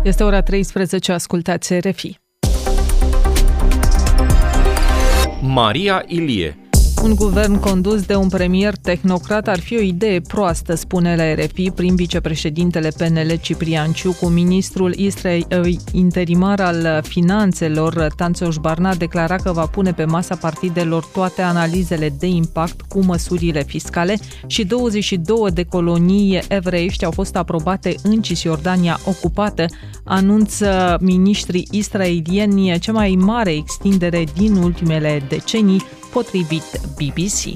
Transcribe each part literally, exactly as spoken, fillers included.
Este ora treisprezece, ascultați R F I. Maria Ilie. Un guvern condus de un premier tehnocrat ar fi o idee proastă, spune la R F I prin vicepreședintele P N L Ciprian Ciucu. Ministrul interimar al finanțelor, Tanțoș Barna, a declarat că va pune pe masa partidelor toate analizele de impact cu măsurile fiscale și douăzeci și două de colonii evreiești au fost aprobate în Cisjordania ocupată, anunță miniștrii israelieni, cea mai mare extindere din ultimele decenii, potrivit B B C.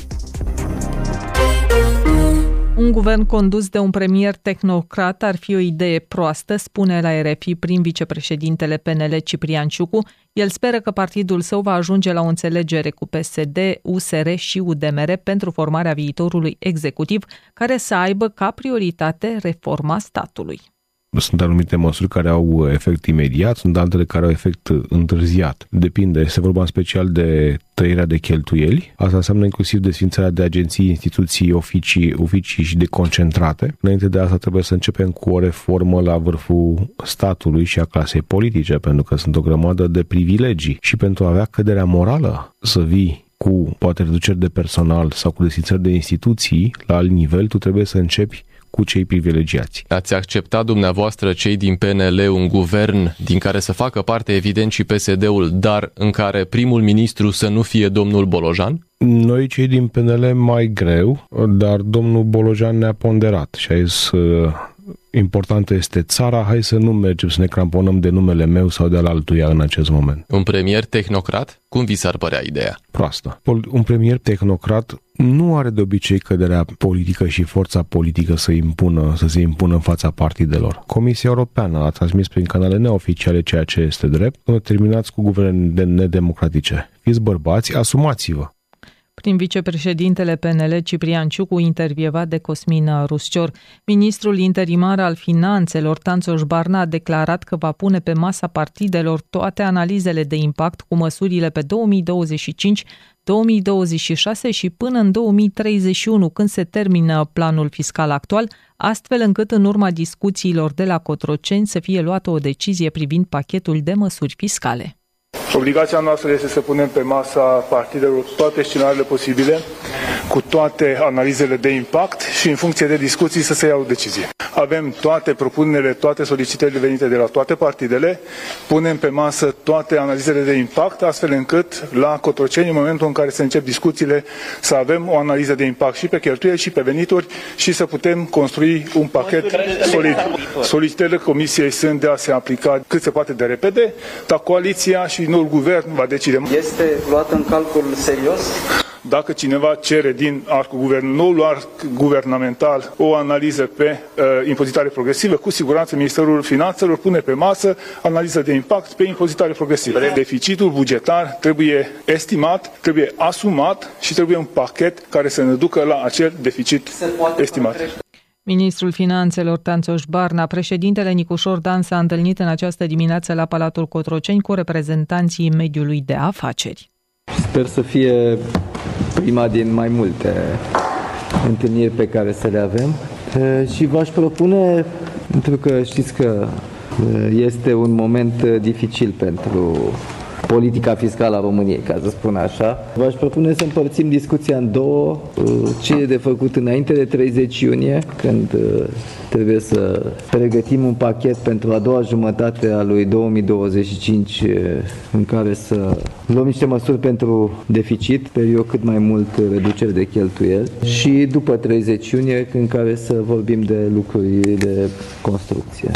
Un guvern condus de un premier tehnocrat ar fi o idee proastă, spune la R F I prin vicepreședintele P N L Ciprian Ciucu. El speră că partidul său va ajunge la o înțelegere cu P S D, U S R și U D M R pentru formarea viitorului executiv, care să aibă ca prioritate reforma statului. Sunt anumite măsuri care au efect imediat, sunt altele care au efect întârziat. Depinde, este vorba în special de tăierea de cheltuieli. Asta înseamnă inclusiv desfințarea de agenții, instituții, oficii, oficii și de concentrate. Înainte de asta trebuie să începem cu o reformă la vârful statului și a clasei politice, pentru că sunt o grămadă de privilegii. Și pentru a avea căderea morală să vii cu poate reduceri de personal sau cu desfințări de instituții la alt nivel, tu trebuie să începi cu cei privilegiați. Ați acceptat dumneavoastră, cei din P N L, un guvern din care să facă parte evident și P S D-ul, dar în care primul ministru să nu fie domnul Bolojan? Noi, cei din P N L, mai greu, dar domnul Bolojan ne-a ponderat și a zis: importantă este țara, hai să nu mergem să ne cramponăm de numele meu sau de al altuia în acest moment. Un premier tehnocrat? Cum vi s-ar părea ideea? Proastă. Un premier tehnocrat nu are de obicei căderea politică și forța politică să impună, să se impună în fața partidelor. Comisia Europeană a transmis prin canale neoficiale ceea ce este drept. Nu terminați cu guverne nedemocratice. Fiți bărbați, asumați-vă. Prin vicepreședintele P N L Ciprian Ciucu, intervievat de Cosmin Ruscior. Ministrul interimar al finanțelor, Tanțoș Barna, a declarat că va pune pe masa partidelor toate analizele de impact cu măsurile pe două mii douăzeci și cinci, două mii douăzeci și șase și până în două mii treizeci și unu, când se termină planul fiscal actual, astfel încât în urma discuțiilor de la Cotroceni să fie luată o decizie privind pachetul de măsuri fiscale. Obligația noastră este să punem pe masa partidelor toate scenariile posibile, cu toate analizele de impact și în funcție de discuții să se ia o decizie. Avem toate propunerile, toate solicitările venite de la toate partidele, punem pe masă toate analizele de impact, astfel încât la Cotroceni, în momentul în care se încep discuțiile, să avem o analiză de impact și pe cheltuieli și pe venituri și să putem construi un pachet solid. Solicitările Comisiei sunt de a se aplica cât se poate de repede, dar coaliția și noul guvern va decide. Este luat în calcul serios? Dacă cineva cere din arcul guvern, noul arc guvernamental o analiză pe uh, impozitare progresivă, cu siguranță Ministerul Finanțelor pune pe masă analiză de impact pe impozitare progresivă. Deficitul bugetar trebuie estimat, trebuie asumat și trebuie un pachet care să ne ducă la acel deficit estimat. Ministrul Finanțelor, Tanțoș Barna. Președintele Nicușor Dan s-a întâlnit în această dimineață la Palatul Cotroceni cu reprezentanții mediului de afaceri. Sper să fie prima din mai multe întâlniri pe care să le avem și v-aș propune, pentru că știți că este un moment dificil pentru politica fiscală a României, ca să spun așa. V-aș propune să împărțim discuția în două, ce e de făcut înainte de treizeci iunie, când trebuie să pregătim un pachet pentru a doua jumătate a lui două mii douăzeci și cinci, în care să luăm niște măsuri pentru deficit, sper eu cât mai mult reduceri de cheltuieli, și după treizeci iunie, în care să vorbim de lucruri de construcție.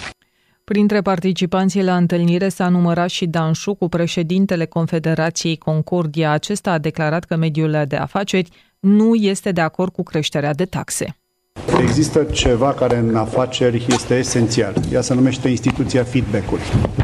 Printre participanții la întâlnire s-a numărat și Dan Șucu, președintele Confederației Concordia. Acesta a declarat că mediul de afaceri nu este de acord cu creșterea de taxe. Există ceva care în afaceri este esențial. Ea se numește instituția feedback-ului.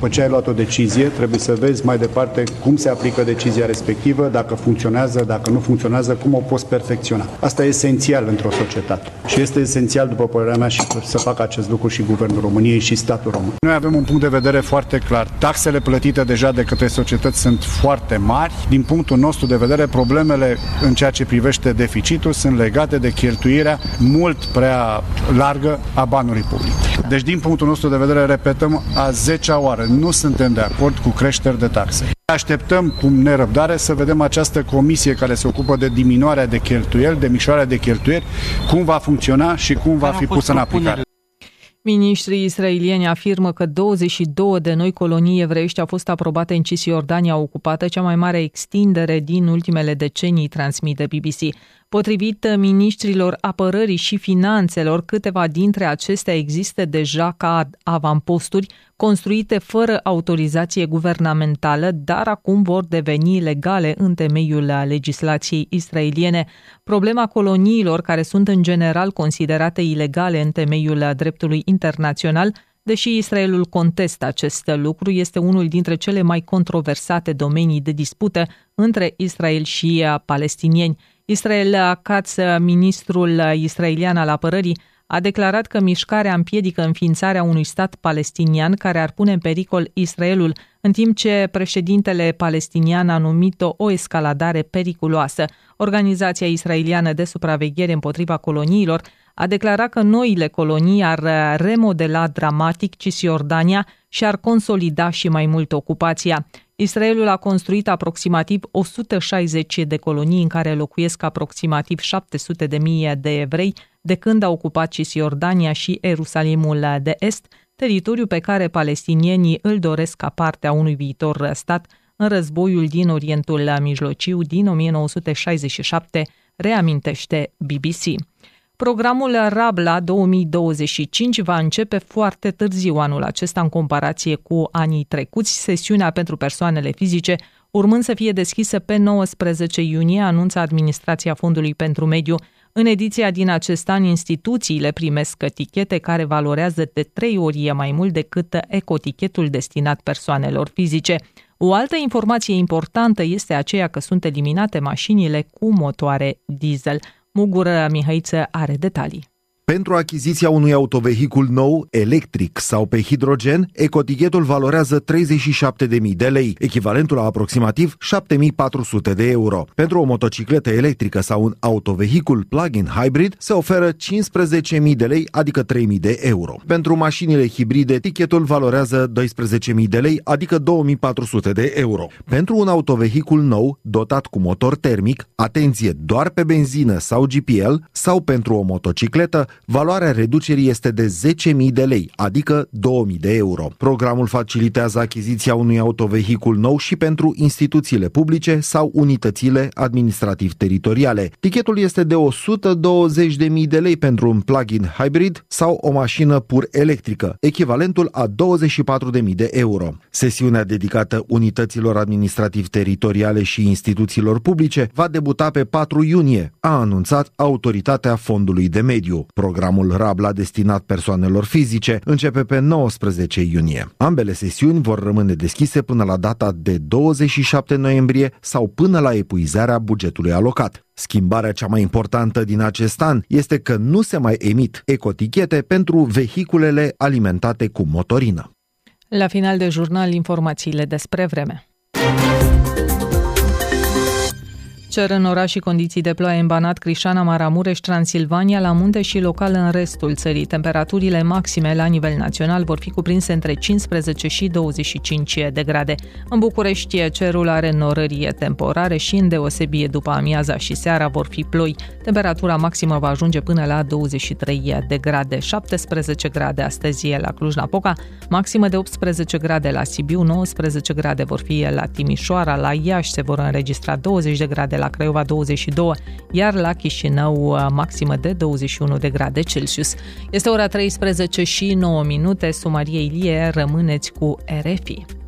După ce ai luat o decizie, trebuie să vezi mai departe cum se aplică decizia respectivă, dacă funcționează, dacă nu funcționează, cum o poți perfecționa. Asta e esențial într-o societate. Și este esențial, după părerea mea, și să facă acest lucru și Guvernul României și statul român. Noi avem un punct de vedere foarte clar. Taxele plătite deja de către societăți sunt foarte mari. Din punctul nostru de vedere, problemele în ceea ce privește deficitul sunt legate de cheltuirea mult prea largă a banului public. Deci, din punctul nostru de vedere, repetăm a zecea oară, nu suntem de acord cu creșteri de taxe. Așteptăm cu nerăbdare să vedem această comisie care se ocupă de diminuarea de cheltuieli, de micșorarea de cheltuieli, cum va funcționa și cum va fi pusă în aplicare. Miniștrii israelieni afirmă că douăzeci și două de noi colonii evreiești au fost aprobate în Cisjordania ocupată, cea mai mare extindere din ultimele decenii, transmite B B C. Potrivit miniștrilor apărării și finanțelor, câteva dintre acestea există deja ca avamposturi construite fără autorizație guvernamentală, dar acum vor deveni legale în temeiul legislației israeliene. Problema coloniilor, care sunt în general considerate ilegale în temeiul dreptului internațional, deși Israelul contestă acest lucru, este unul dintre cele mai controversate domenii de dispută între Israel și palestinieni. Israel Katz, ministrul israelian al apărării, a declarat că mișcarea împiedică înființarea unui stat palestinian care ar pune în pericol Israelul, în timp ce președintele palestinian a numit-o o escaladare periculoasă. Organizația israeliană de supraveghere împotriva coloniilor a declarat că noile colonii ar remodela dramatic Cisjordania și ar consolida și mai mult ocupația. Israelul a construit aproximativ o sută șaizeci de colonii în care locuiesc aproximativ șapte sute de mii de evrei de când a ocupat Cisjordania și Ierusalimul de Est, teritoriu pe care palestinienii îl doresc ca parte a unui viitor stat în războiul din Orientul Mijlociu din o mie nouă sute șaizeci și șapte, reamintește B B C. Programul Rabla două mii douăzeci și cinci va începe foarte târziu anul acesta în comparație cu anii trecuți. Sesiunea pentru persoanele fizice urmând să fie deschisă pe nouăsprezece iunie, anunță Administrația Fondului pentru Mediu. În ediția din acest an, instituțiile primesc tichete care valorează de trei ori mai mult decât ecotichetul destinat persoanelor fizice. O altă informație importantă este aceea că sunt eliminate mașinile cu motoare diesel. Mugur Mihăiță are detalii. Pentru achiziția unui autovehicul nou, electric sau pe hidrogen, ecotichetul valorează treizeci și șapte de mii de lei, echivalentul la aproximativ șapte mii patru sute de euro. Pentru o motocicletă electrică sau un autovehicul plug-in hybrid se oferă cincisprezece mii de lei, adică trei mii de euro. Pentru mașinile hibride, tichetul valorează doisprezece mii de lei, adică două mii patru sute de euro. Pentru un autovehicul nou, dotat cu motor termic, atenție, doar pe benzină sau G P L, sau pentru o motocicletă, valoarea reducerii este de zece mii de lei, adică două mii de euro. Programul facilitează achiziția unui autovehicul nou și pentru instituțiile publice sau unitățile administrativ-teritoriale. Tichetul este de o sută douăzeci de mii de lei pentru un plug-in hybrid sau o mașină pur electrică, echivalentul a douăzeci și patru de mii de euro. Sesiunea dedicată unităților administrativ-teritoriale și instituțiilor publice va debuta pe patru iunie, a anunțat Autoritatea Fondului de Mediu. Programul Rabla destinat persoanelor fizice începe pe nouăsprezece iunie. Ambele sesiuni vor rămâne deschise până la data de douăzeci și șapte noiembrie sau până la epuizarea bugetului alocat. Schimbarea cea mai importantă din acest an este că nu se mai emit ecotichete pentru vehiculele alimentate cu motorină. La final de jurnal, informațiile despre vreme. Cer în oraș și condiții de ploaie în Banat, Crișana, Maramureș, Transilvania, la munte și local în restul țării. Temperaturile maxime la nivel național vor fi cuprinse între cincisprezece și douăzeci și cinci de grade. În București, cerul are norări temporare și îndeosebie după amiaza și seara vor fi ploi. Temperatura maximă va ajunge până la douăzeci și trei de grade, șaptesprezece grade astăzi la Cluj-Napoca, maximă de optsprezece grade la Sibiu, nouăsprezece grade vor fi la Timișoara, la Iași se vor înregistra douăzeci de grade, la Craiova douăzeci și doi, iar la Chișinău maximă de douăzeci și unu de grade Celsius. Este ora treisprezece și nouă minute, Sumarie Ilie, rămâneți cu R F I.